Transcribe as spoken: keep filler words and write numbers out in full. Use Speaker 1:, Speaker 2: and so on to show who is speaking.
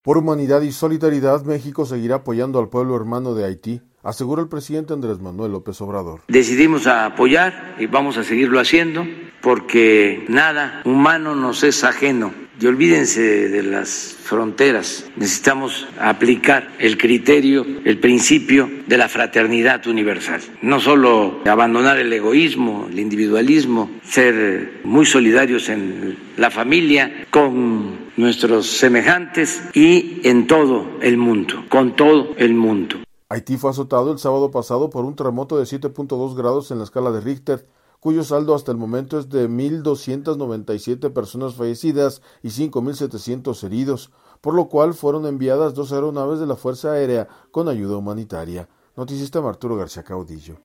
Speaker 1: Por humanidad y solidaridad, México seguirá apoyando al pueblo hermano de Haití, asegura el presidente Andrés Manuel López Obrador.
Speaker 2: Decidimos apoyar y vamos a seguirlo haciendo porque nada humano nos es ajeno. Y olvídense de las fronteras. Necesitamos aplicar el criterio, el principio de la fraternidad universal. No solo abandonar el egoísmo, el individualismo, ser muy solidarios en la familia, con nuestros semejantes y en todo el mundo, con todo el mundo.
Speaker 1: Haití fue azotado el sábado pasado por un terremoto de siete punto dos grados en la escala de Richter, cuyo saldo hasta el momento es de mil doscientas noventa y siete personas fallecidas y cinco mil setecientos heridos, por lo cual fueron enviadas dos aeronaves de la Fuerza Aérea con ayuda humanitaria. Noticista Arturo García Caudillo.